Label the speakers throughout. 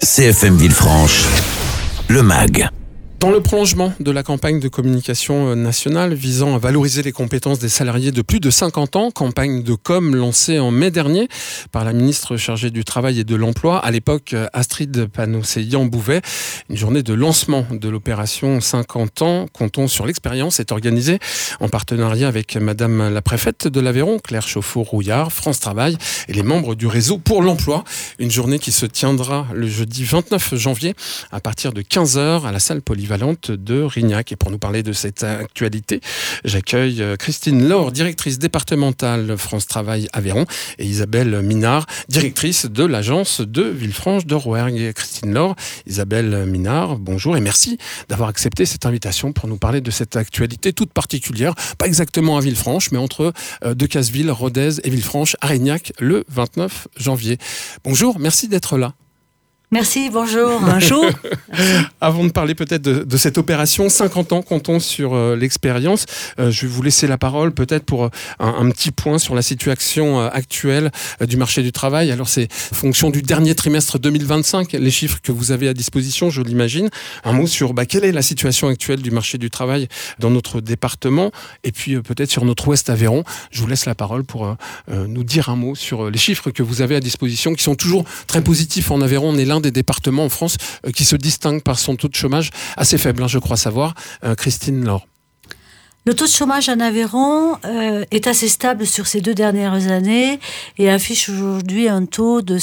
Speaker 1: CFM Villefranche, le MAG.
Speaker 2: Dans le prolongement de la campagne de communication nationale visant à valoriser les compétences des salariés de plus de 50 ans, campagne de com lancée en mai dernier par la ministre chargée du Travail et de l'Emploi, à l'époque Astrid Panosyan-Bouvet, une journée de lancement de l'opération 50 ans, comptons sur l'expérience, est organisée en partenariat avec Madame la préfète de l'Aveyron, Claire Chauffour-Rouillard, France Travail et les membres du réseau pour l'emploi. Une journée qui se tiendra le jeudi 29 janvier à partir de 15h à la salle polyvalente de Rignac. Et pour nous parler de cette actualité, j'accueille Christine Laure, directrice départementale France Travail Aveyron, et Isabelle Minard, directrice de l'agence de Villefranche de Rouergue. Christine Laure, Isabelle Minard, bonjour et merci d'avoir accepté cette invitation pour nous parler de cette actualité toute particulière, pas exactement à Villefranche, mais entre Decazeville, Rodez et Villefranche à Rignac le 29 janvier. Bonjour, merci d'être là.
Speaker 3: Merci, bonjour. Bonjour.
Speaker 2: Avant de parler peut-être de cette opération, 50 ans comptons sur l'expérience. Je vais vous laisser la parole peut-être pour un petit point sur la situation actuelle du marché du travail. Alors c'est fonction du dernier trimestre 2025, les chiffres que vous avez à disposition, je l'imagine. Un mot sur quelle est la situation actuelle du marché du travail dans notre département et puis peut-être sur notre ouest Aveyron. Je vous laisse la parole pour nous dire un mot sur les chiffres que vous avez à disposition qui sont toujours très positifs en Aveyron. On est l'un des départements en France qui se distingue par son taux de chômage assez faible, je crois savoir. Christine Laure.
Speaker 3: Le taux de chômage en Aveyron est assez stable sur ces 2 dernières années et affiche aujourd'hui un taux de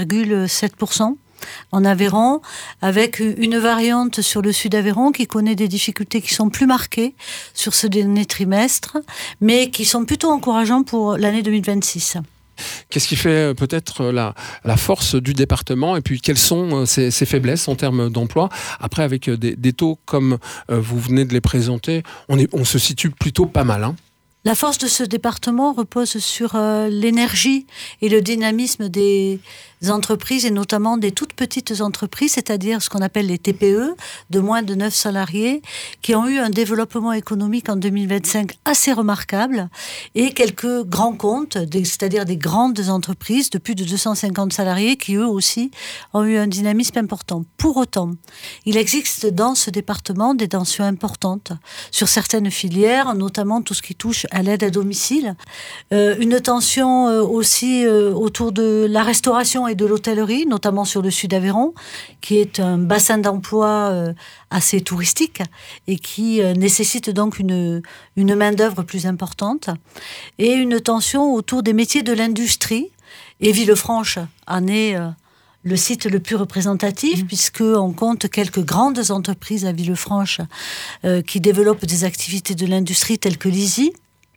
Speaker 3: 5,7% en Aveyron, avec une variante sur le sud Aveyron qui connaît des difficultés qui sont plus marquées sur ce dernier trimestre, mais qui sont plutôt encourageants pour l'année 2026.
Speaker 2: Qu'est-ce qui fait peut-être la force du département et puis quelles sont ses faiblesses en termes d'emploi? Après, avec des taux comme vous venez de les présenter, on se situe plutôt pas mal.
Speaker 3: La force de ce département repose sur l'énergie et le dynamisme des entreprises et notamment des toutes petites entreprises, c'est-à-dire ce qu'on appelle les TPE, de moins de 9 salariés, qui ont eu un développement économique en 2025 assez remarquable et quelques grands comptes, c'est-à-dire des grandes entreprises de plus de 250 salariés qui eux aussi ont eu un dynamisme important. Pour autant, il existe dans ce département des tensions importantes sur certaines filières, notamment tout ce qui touche à l'aide à domicile, une tension aussi autour de la restauration et de l'hôtellerie, notamment sur le sud Aveyron, qui est un bassin d'emploi assez touristique et qui nécessite donc une main-d'œuvre plus importante, et une tension autour des métiers de l'industrie. Et Villefranche en est le site le plus représentatif, puisqu'on compte quelques grandes entreprises à Villefranche qui développent des activités de l'industrie telles que l'ISI,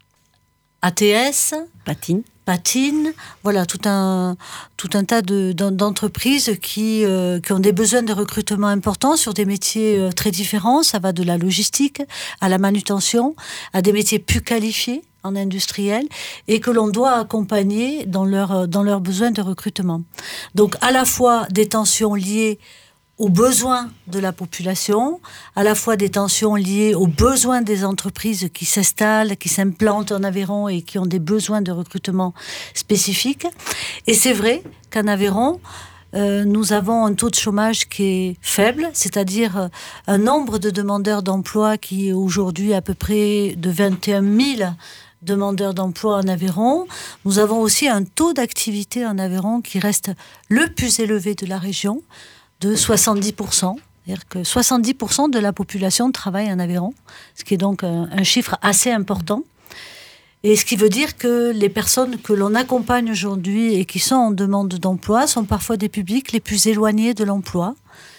Speaker 3: ATS, Patine, voilà, tout un tas d'entreprises qui ont des besoins de recrutement importants sur des métiers très différents. Ça va de la logistique à la manutention, à des métiers plus qualifiés en industriel et que l'on doit accompagner dans leurs besoins de recrutement. Donc à la fois des tensions liées aux besoins de la population, à la fois des tensions liées aux besoins des entreprises qui s'installent, qui s'implantent en Aveyron et qui ont des besoins de recrutement spécifiques. Et c'est vrai qu'en Aveyron, nous avons un taux de chômage qui est faible, c'est-à-dire un nombre de demandeurs d'emploi qui est aujourd'hui à peu près de 21 000 demandeurs d'emploi en Aveyron. Nous avons aussi un taux d'activité en Aveyron qui reste le plus élevé de la région, de 70%. C'est-à-dire que 70% de la population travaille en Aveyron, ce qui est donc un chiffre assez important. Et ce qui veut dire que les personnes que l'on accompagne aujourd'hui et qui sont en demande d'emploi sont parfois des publics les plus éloignés de l'emploi,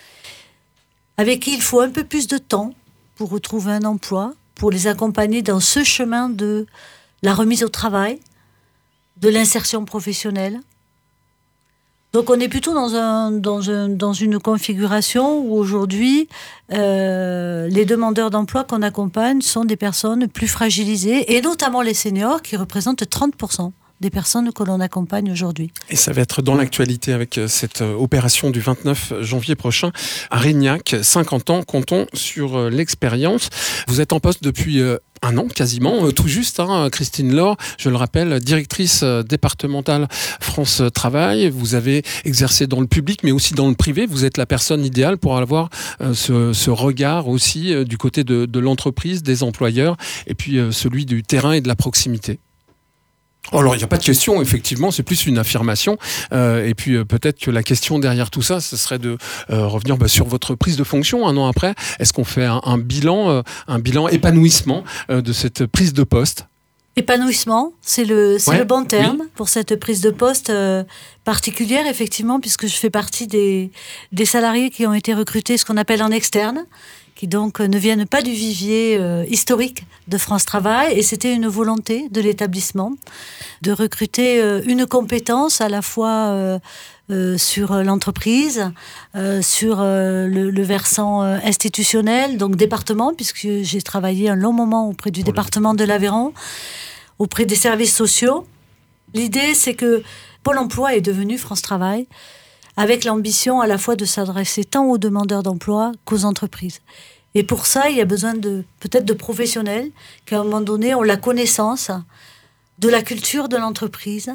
Speaker 3: avec qui il faut un peu plus de temps pour retrouver un emploi, pour les accompagner dans ce chemin de la remise au travail, de l'insertion professionnelle. Donc on est plutôt dans une configuration où aujourd'hui, les demandeurs d'emploi qu'on accompagne sont des personnes plus fragilisées, et notamment les seniors qui représentent 30% des personnes que l'on accompagne aujourd'hui.
Speaker 2: Et ça va être dans l'actualité avec cette opération du 29 janvier prochain à Rignac. 50 ans, comptons sur l'expérience. Vous êtes en poste depuis Un an quasiment, tout juste. Christine Laure, je le rappelle, directrice départementale France Travail. Vous avez exercé dans le public, mais aussi dans le privé. Vous êtes la personne idéale pour avoir ce regard aussi du côté de l'entreprise, des employeurs, et puis celui du terrain et de la proximité. Alors, il n'y a pas de question, effectivement, c'est plus une affirmation. Et puis, peut-être que la question derrière tout ça, ce serait de revenir sur votre prise de fonction un an après. Est-ce qu'on fait un bilan épanouissement de cette prise de poste ?
Speaker 3: Épanouissement, c'est le bon terme pour cette prise de poste particulière, effectivement, puisque je fais partie des salariés qui ont été recrutés, ce qu'on appelle en externe, qui donc ne viennent pas du vivier historique de France Travail. Et c'était une volonté de l'établissement de recruter une compétence à la fois sur l'entreprise, sur le versant institutionnel, donc département, puisque j'ai travaillé un long moment auprès du département de l'Aveyron, auprès des services sociaux. L'idée, c'est que Pôle emploi est devenu France Travail, avec l'ambition à la fois de s'adresser tant aux demandeurs d'emploi qu'aux entreprises. Et pour ça, il y a besoin peut-être de professionnels qui, à un moment donné, ont la connaissance de la culture de l'entreprise,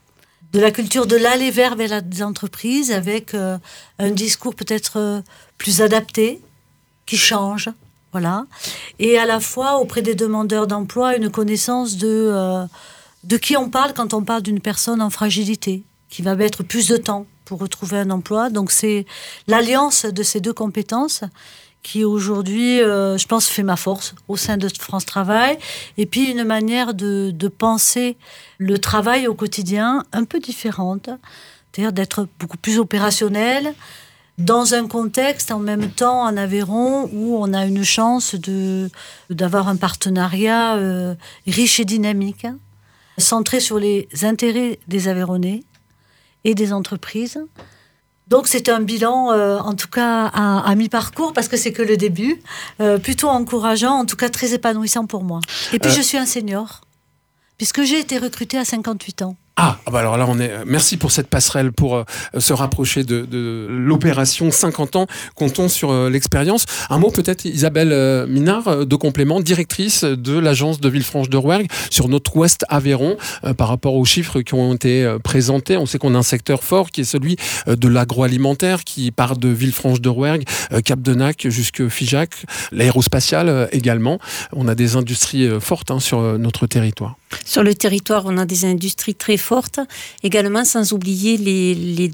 Speaker 3: de la culture de l'aller vers les entreprises, avec un discours peut-être plus adapté, qui change, voilà. Et à la fois, auprès des demandeurs d'emploi, une connaissance de qui on parle quand on parle d'une personne en fragilité, qui va mettre plus de temps pour retrouver un emploi. Donc c'est l'alliance de ces deux compétences qui aujourd'hui, je pense, fait ma force au sein de France Travail. Et puis une manière de penser le travail au quotidien un peu différente, c'est-à-dire d'être beaucoup plus opérationnel, dans un contexte en même temps en Aveyron où on a une chance d'avoir un partenariat riche et dynamique, centré sur les intérêts des Aveyronnais et des entreprises. Donc c'est un bilan, en tout cas à mi-parcours, parce que c'est que le début, plutôt encourageant, en tout cas très épanouissant pour moi. Et puis je suis un senior, puisque j'ai été recrutée à 58 ans.
Speaker 2: Alors là, merci pour cette passerelle, pour se rapprocher de l'opération 50 ans. Comptons sur l'expérience. Un mot peut-être, Isabelle Minard, de complément, directrice de l'agence de Villefranche de Rouergue sur notre ouest Aveyron, par rapport aux chiffres qui ont été présentés. On sait qu'on a un secteur fort qui est celui de l'agroalimentaire, qui part de Villefranche de Rouergue, Cap-de-Nac jusqu'à Figeac, l'aérospatial également. On a des industries fortes sur notre territoire.
Speaker 4: Sur le territoire, on a des industries très fortes, également sans oublier les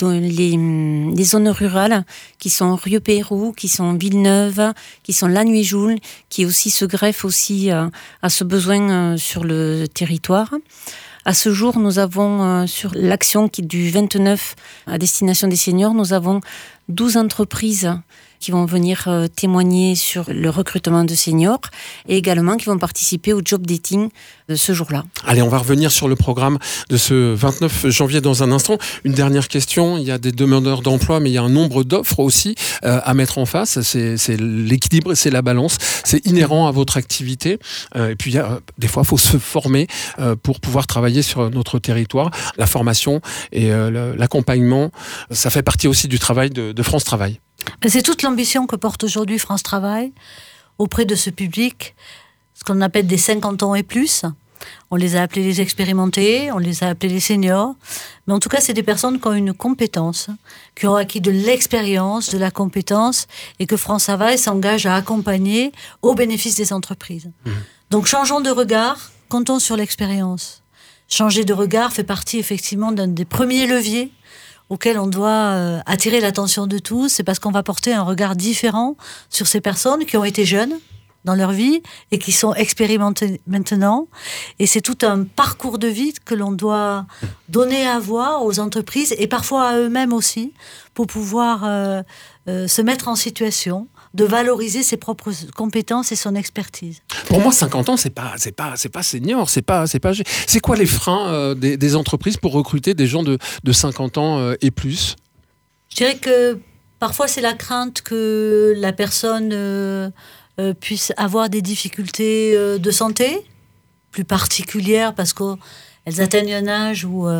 Speaker 4: zones rurales qui sont Rieux-Pérou, qui sont Villeneuve, qui sont La Nuit-Joule, qui aussi se greffent aussi à ce besoin sur le territoire. À ce jour, nous avons, sur l'action qui est du 29 à destination des seniors, nous avons 12 entreprises qui vont venir témoigner sur le recrutement de seniors et également qui vont participer au job dating de ce jour-là.
Speaker 2: Allez, on va revenir sur le programme de ce 29 janvier dans un instant. Une dernière question, il y a des demandeurs d'emploi, mais il y a un nombre d'offres aussi à mettre en face. C'est l'équilibre, c'est la balance, c'est inhérent à votre activité. Et puis, des fois, il faut se former pour pouvoir travailler sur notre territoire. La formation et l'accompagnement, ça fait partie aussi du travail de France Travail.
Speaker 3: C'est toute l'ambition que porte aujourd'hui France Travail auprès de ce public, ce qu'on appelle des 50 ans et plus. On les a appelés les expérimentés, on les a appelés les seniors. Mais en tout cas, c'est des personnes qui ont une compétence, qui ont acquis de l'expérience, de la compétence, et que France Travail s'engage à accompagner au bénéfice des entreprises. Donc changeons de regard, comptons sur l'expérience. Changer de regard fait partie effectivement d'un des premiers leviers auquel on doit attirer l'attention de tous, c'est parce qu'on va porter un regard différent sur ces personnes qui ont été jeunes dans leur vie et qui sont expérimentées maintenant. Et c'est tout un parcours de vie que l'on doit donner à voir aux entreprises et parfois à eux-mêmes aussi, pour pouvoir se mettre en situation de valoriser ses propres compétences et son expertise.
Speaker 2: Pour moi, 50 ans, c'est pas senior, c'est pas. C'est quoi les freins des entreprises pour recruter des gens de 50 ans et plus ?
Speaker 3: Je dirais que parfois c'est la crainte que la personne puisse avoir des difficultés de santé plus particulières parce qu'elles atteignent un âge où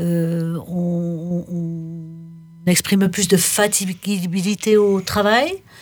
Speaker 3: on exprime plus de fatigabilité au travail.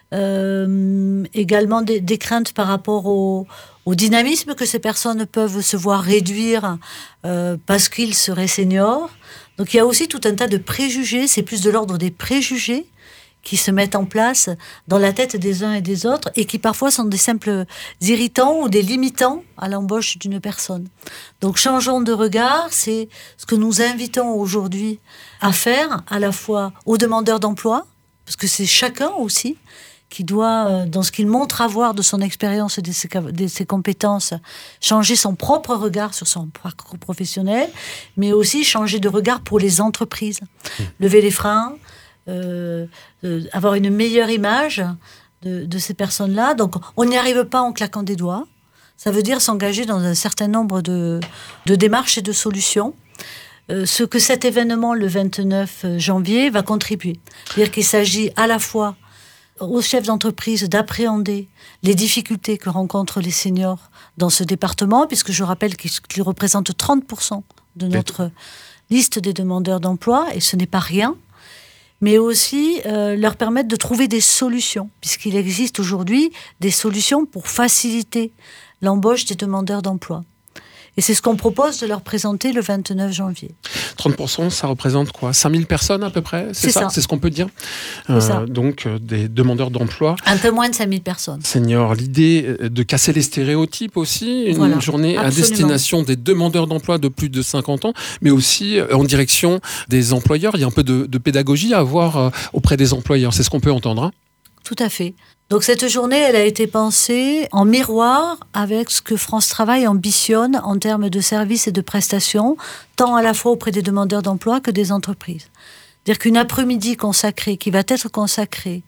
Speaker 3: Également des craintes par rapport au dynamisme que ces personnes peuvent se voir réduire parce qu'ils seraient seniors. Donc il y a aussi tout un tas de préjugés, c'est plus de l'ordre des préjugés qui se mettent en place dans la tête des uns et des autres et qui parfois sont des simples irritants ou des limitants à l'embauche d'une personne. Donc changeons de regard, c'est ce que nous invitons aujourd'hui à faire, à la fois aux demandeurs d'emploi, parce que c'est chacun aussi qui doit, dans ce qu'il montre avoir de son expérience et de ses compétences, changer son propre regard sur son parcours professionnel, mais aussi changer de regard pour les entreprises. Lever les freins, avoir une meilleure image de ces personnes-là. Donc, on n'y arrive pas en claquant des doigts. Ça veut dire s'engager dans un certain nombre de démarches et de solutions. Ce que cet événement, le 29 janvier, va contribuer. C'est-à-dire qu'il s'agit à la fois aux chefs d'entreprise d'appréhender les difficultés que rencontrent les seniors dans ce département, puisque je rappelle qu'ils représentent 30% de notre liste des demandeurs d'emploi, et ce n'est pas rien. Mais aussi leur permettre de trouver des solutions, puisqu'il existe aujourd'hui des solutions pour faciliter l'embauche des demandeurs d'emploi. Et c'est ce qu'on propose de leur présenter le 29 janvier.
Speaker 2: 30%, ça représente quoi ? 5000 personnes à peu près ? C'est ça ? C'est ce qu'on peut dire ? Donc, des demandeurs d'emploi.
Speaker 3: Un peu moins de 5000 personnes.
Speaker 2: Senior, l'idée de casser les stéréotypes aussi, une journée à destination des demandeurs d'emploi de plus de 50 ans, mais aussi en direction des employeurs. Il y a un peu de pédagogie à avoir auprès des employeurs. C'est ce qu'on peut entendre, hein ?
Speaker 3: Tout à fait. Donc cette journée, elle a été pensée en miroir avec ce que France Travail ambitionne en termes de services et de prestations, tant à la fois auprès des demandeurs d'emploi que des entreprises. C'est-à-dire qu'une après-midi consacrée, qui va être consacrée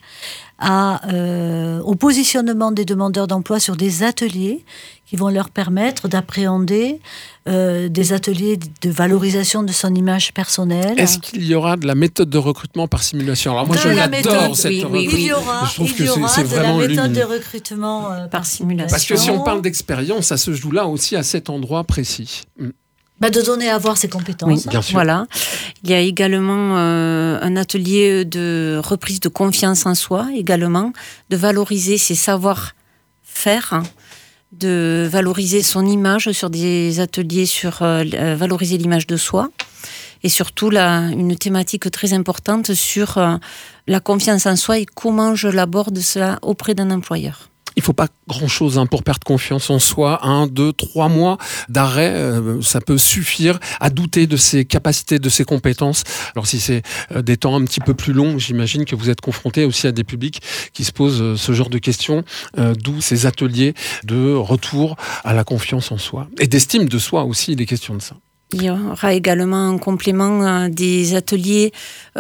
Speaker 3: au positionnement des demandeurs d'emploi sur des ateliers qui vont leur permettre d'appréhender des ateliers de valorisation de son image personnelle.
Speaker 2: Est-ce qu'il y aura de la méthode de recrutement par simulation ? Alors moi, je l'adore, cette
Speaker 3: Il y aura de la méthode de recrutement par simulation.
Speaker 2: Parce que si on parle d'expérience, ça se joue là aussi à cet endroit précis.
Speaker 3: De donner à voir ses compétences.
Speaker 4: Oui, bien sûr. Voilà. Il y a également un atelier de reprise de confiance en soi, également, de valoriser ses savoir-faire, de valoriser son image sur des ateliers sur valoriser l'image de soi, et surtout une thématique très importante sur la confiance en soi et comment je l'aborde cela auprès d'un employeur.
Speaker 2: Il ne faut pas grand-chose pour perdre confiance en soi. 1, 2, 3 mois d'arrêt, ça peut suffire à douter de ses capacités, de ses compétences. Alors si c'est des temps un petit peu plus longs, j'imagine que vous êtes confronté aussi à des publics qui se posent ce genre de questions, d'où ces ateliers de retour à la confiance en soi. Et d'estime de soi aussi, il est question de ça.
Speaker 4: Il y aura également en complément des ateliers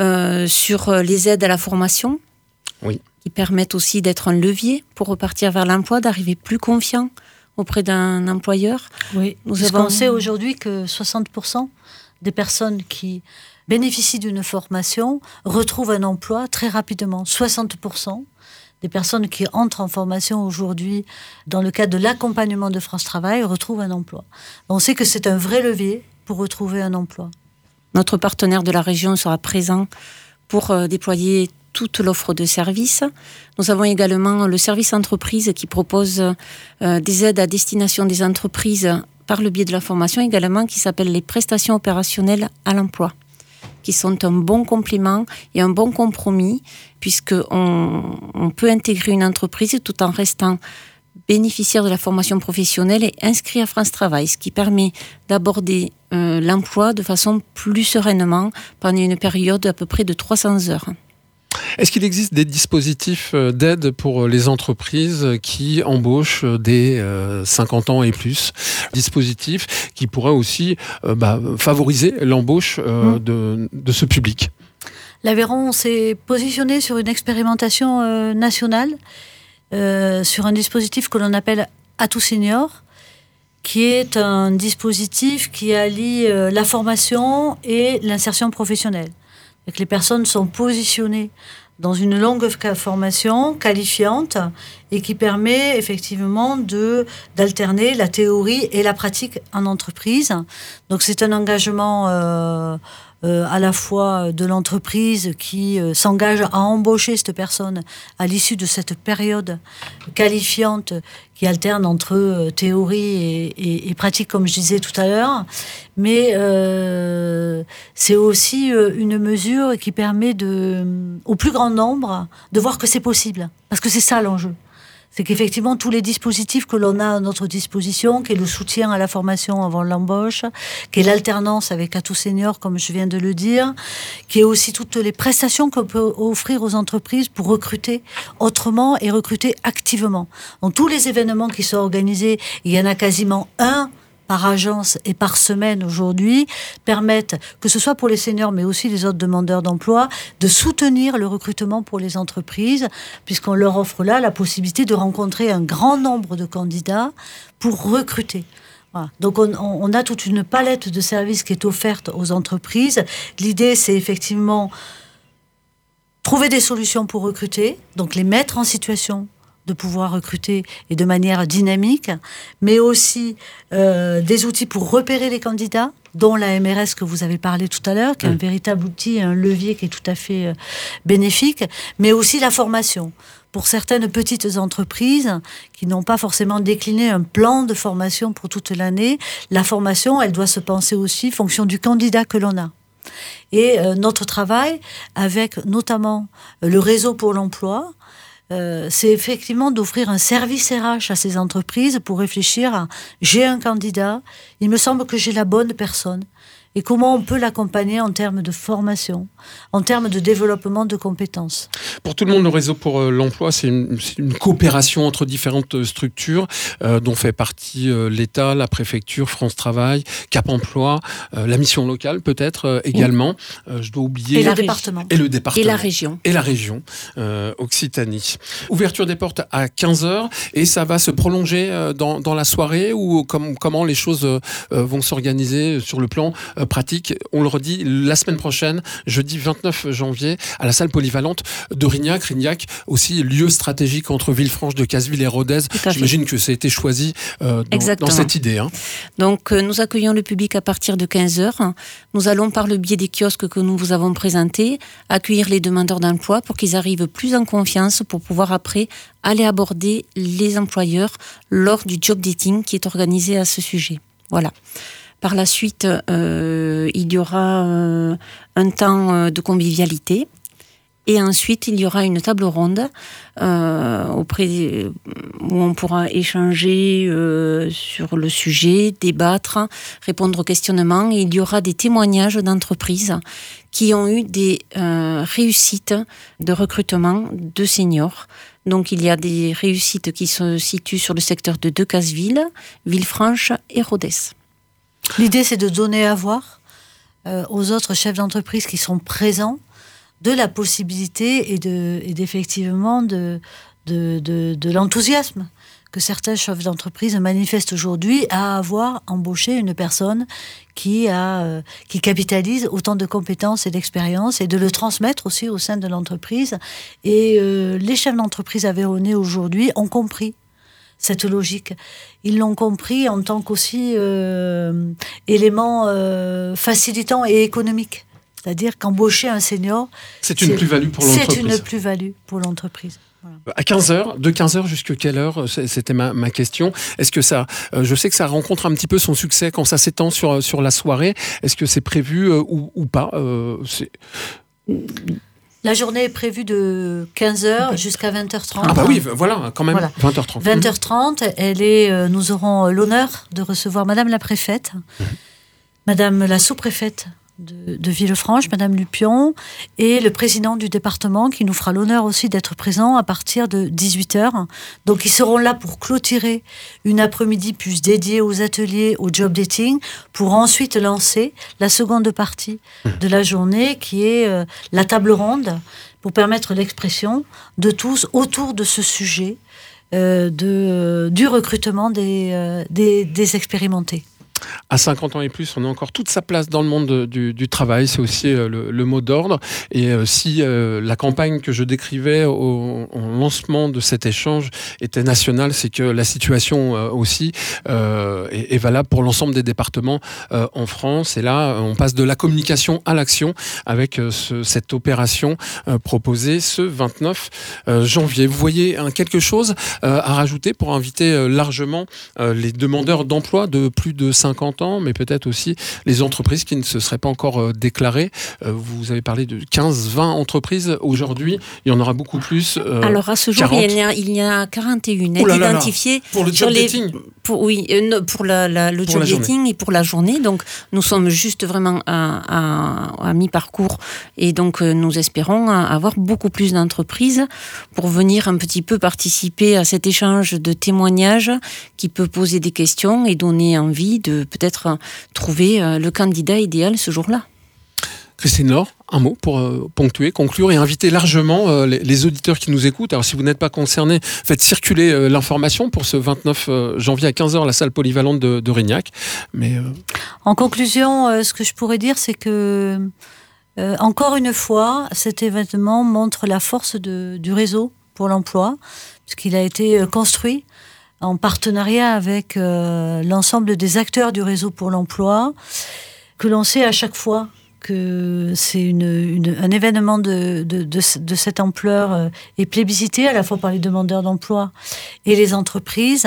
Speaker 4: sur les aides à la formation.
Speaker 2: Oui.
Speaker 4: Qui permettent aussi d'être un levier pour repartir vers l'emploi, d'arriver plus confiant auprès d'un employeur.
Speaker 3: Oui, on sait aujourd'hui que 60% des personnes qui bénéficient d'une formation retrouvent un emploi très rapidement. 60% des personnes qui entrent en formation aujourd'hui dans le cadre de l'accompagnement de France Travail retrouvent un emploi. On sait que c'est un vrai levier pour retrouver un emploi.
Speaker 4: Notre partenaire de la région sera présent pour déployer toute l'offre de services. Nous avons également le service entreprise qui propose des aides à destination des entreprises par le biais de la formation également, qui s'appelle les prestations opérationnelles à l'emploi, qui sont un bon complément et un bon compromis, puisqu'on peut intégrer une entreprise tout en restant bénéficiaire de la formation professionnelle et inscrit à France Travail, ce qui permet d'aborder l'emploi de façon plus sereinement pendant une période à peu près de 300 heures.
Speaker 2: Est-ce qu'il existe des dispositifs d'aide pour les entreprises qui embauchent des 50 ans et plus ? Dispositifs qui pourraient aussi favoriser l'embauche de ce public.
Speaker 3: L'Aveyron s'est positionné sur une expérimentation nationale, sur un dispositif que l'on appelle Atout Senior, qui est un dispositif qui allie la formation et l'insertion professionnelle. Et que les personnes sont positionnées dans une longue formation qualifiante et qui permet effectivement d'alterner la théorie et la pratique en entreprise. Donc c'est un engagement à la fois de l'entreprise qui s'engage à embaucher cette personne à l'issue de cette période qualifiante qui alterne entre théorie et pratique, comme je disais tout à l'heure. Mais c'est aussi une mesure qui permet au plus grand nombre de voir que c'est possible. Parce que c'est ça l'enjeu. C'est qu'effectivement, tous les dispositifs que l'on a à notre disposition, qui est le soutien à la formation avant l'embauche, qui est l'alternance avec Atout Senior, comme je viens de le dire, qui est aussi toutes les prestations qu'on peut offrir aux entreprises pour recruter autrement et recruter activement. Donc, tous les événements qui sont organisés, il y en a quasiment un par agence et par semaine aujourd'hui, permettent, que ce soit pour les seniors mais aussi les autres demandeurs d'emploi, de soutenir le recrutement pour les entreprises, puisqu'on leur offre là la possibilité de rencontrer un grand nombre de candidats pour recruter. Voilà. Donc on a toute une palette de services qui est offerte aux entreprises. L'idée, c'est effectivement trouver des solutions pour recruter, donc les mettre en situation de pouvoir recruter et de manière dynamique, mais aussi des outils pour repérer les candidats, dont la MRS que vous avez parlé tout à l'heure, qui est un véritable outil, un levier qui est tout à fait bénéfique, mais aussi la formation. Pour certaines petites entreprises qui n'ont pas forcément décliné un plan de formation pour toute l'année, la formation, elle doit se penser aussi en fonction du candidat que l'on a. Et notre travail, avec notamment le réseau pour l'emploi, c'est effectivement d'offrir un service RH à ces entreprises pour réfléchir à j'ai un candidat, il me semble que j'ai la bonne personne. Et comment on peut l'accompagner en termes de formation, en termes de développement de compétences.
Speaker 2: Pour tout le monde, le réseau pour l'emploi, c'est une coopération entre différentes structures dont fait partie l'État, la préfecture, France Travail, Cap Emploi, la mission locale peut-être également. Je dois oublier...
Speaker 3: Et le département.
Speaker 2: Et le département.
Speaker 4: Et la région.
Speaker 2: Et la région, Occitanie. Ouverture des portes à 15h et ça va se prolonger dans la soirée ou comment les choses vont s'organiser sur le plan pratique. On le redit, la semaine prochaine, jeudi 29 janvier, à la salle polyvalente de Rignac. Rignac, aussi lieu stratégique entre Villefranche, Decazeville et Rodez. J'imagine que ça a été choisi dans cette idée. Hein.
Speaker 4: Donc, nous accueillons le public à partir de 15h. Nous allons, par le biais des kiosques que nous vous avons présentés, accueillir les demandeurs d'emploi pour qu'ils arrivent plus en confiance pour pouvoir après aller aborder les employeurs lors du job dating qui est organisé à ce sujet. Voilà. Par la suite, il y aura un temps de convivialité. Et ensuite, il y aura une table ronde où on pourra échanger sur le sujet, débattre, répondre aux questionnements. Et il y aura des témoignages d'entreprises qui ont eu des réussites de recrutement de seniors. Donc, il y a des réussites qui se situent sur le secteur de Decazeville, Villefranche et Rodez.
Speaker 3: L'idée, c'est de donner à voir aux autres chefs d'entreprise qui sont présents de la possibilité et d'effectivement de l'enthousiasme que certains chefs d'entreprise manifestent aujourd'hui à avoir embauché une personne qui capitalise autant de compétences et d'expériences et de le transmettre aussi au sein de l'entreprise. Et les chefs d'entreprise aveyronnais aujourd'hui ont compris cette logique. Ils l'ont compris en tant qu'aussi élément facilitant et économique. C'est-à-dire qu'embaucher un senior...
Speaker 2: C'est une plus-value pour l'entreprise.
Speaker 3: C'est une plus-value pour l'entreprise. Voilà.
Speaker 2: À 15h, de 15h jusqu'à quelle heure? C'était ma question. Est-ce que ça... je sais que ça rencontre un petit peu son succès quand ça s'étend sur la soirée. Est-ce que c'est prévu ou pas
Speaker 3: La journée est prévue de 15h jusqu'à 20h30.
Speaker 2: Ah bah oui, voilà, quand même, voilà. 20h30.
Speaker 3: 20h30, nous aurons l'honneur de recevoir Madame la préfète, Madame la sous-préfète de Villefranche, Madame Lupion, et le président du département qui nous fera l'honneur aussi d'être présent à partir de 18h. Donc ils seront là pour clôturer une après-midi plus dédiée aux ateliers, au job dating, pour ensuite lancer la seconde partie de la journée qui est la table ronde pour permettre l'expression de tous autour de ce sujet du recrutement des expérimentés.
Speaker 2: À 50 ans et plus, on a encore toute sa place dans le monde du travail. C'est aussi le mot d'ordre. Et si la campagne que je décrivais au lancement de cet échange était nationale, c'est que la situation aussi est valable pour l'ensemble des départements en France. Et là, on passe de la communication à l'action avec cette opération proposée ce 29 janvier. Vous voyez quelque chose à rajouter pour inviter largement les demandeurs d'emploi de plus de 50 ans, mais peut-être aussi les entreprises qui ne se seraient pas encore déclarées. Vous avez parlé de 15-20 entreprises. Aujourd'hui, il y en aura beaucoup plus.
Speaker 4: Alors à ce jour,
Speaker 2: 40.
Speaker 4: il y a 41 identifiées.
Speaker 2: Pour le job dating
Speaker 4: pour le job dating et pour la journée. Donc nous sommes juste vraiment à mi-parcours et donc nous espérons avoir beaucoup plus d'entreprises pour venir un petit peu participer à cet échange de témoignages qui peut poser des questions et donner envie de peut-être trouver le candidat idéal ce jour-là.
Speaker 2: Christine Laure, un mot pour ponctuer, conclure et inviter largement les auditeurs qui nous écoutent. Alors si vous n'êtes pas concernés, faites circuler l'information pour ce 29 janvier à 15h à la salle polyvalente de Rignac. Mais,
Speaker 3: En conclusion, ce que je pourrais dire, c'est que encore une fois, cet événement montre la force du réseau pour l'emploi, puisqu'il a été construit en partenariat avec l'ensemble des acteurs du réseau pour l'emploi, que l'on sait à chaque fois que c'est un événement de cette ampleur est plébiscité à la fois par les demandeurs d'emploi et les entreprises.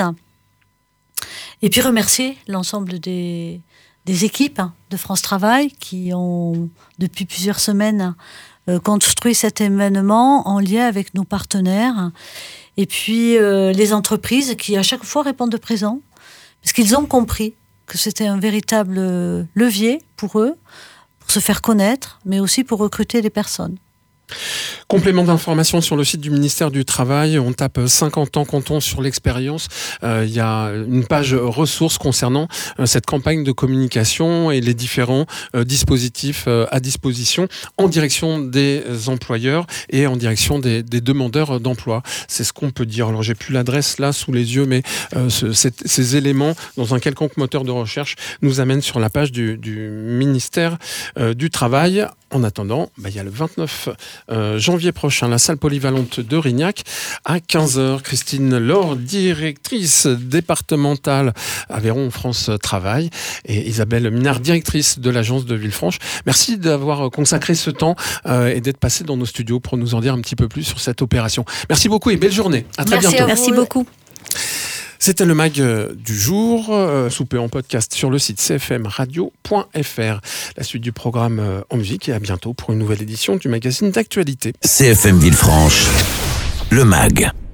Speaker 3: Et puis remercier l'ensemble des équipes de France Travail qui ont, depuis plusieurs semaines, construit cet événement en lien avec nos partenaires. Et puis les entreprises qui à chaque fois répondent présent, parce qu'ils ont compris que c'était un véritable levier pour eux, pour se faire connaître, mais aussi pour recruter des personnes.
Speaker 2: Complément d'information sur le site du ministère du Travail. On tape 50 ans comptons sur l'expérience. Il y a une page ressources concernant cette campagne de communication et les différents dispositifs à disposition en direction des employeurs et en direction des demandeurs d'emploi. C'est ce qu'on peut dire. Alors j'ai plus l'adresse là sous les yeux, mais ces éléments dans un quelconque moteur de recherche nous amènent sur la page du ministère du Travail. En attendant, il y a le 29 janvier prochain, la salle polyvalente de Rignac à 15h. Christine Laure, directrice départementale Aveyron France Travail, et Isabelle Minard, directrice de l'agence de Villefranche. Merci d'avoir consacré ce temps et d'être passé dans nos studios pour nous en dire un petit peu plus sur cette opération. Merci beaucoup et belle journée. À très bientôt.
Speaker 4: Merci beaucoup.
Speaker 2: C'était le MAG du jour, soupé en podcast sur le site cfmradio.fr. La suite du programme en musique et à bientôt pour une nouvelle édition du magazine d'actualité.
Speaker 1: CFM Villefranche, le MAG.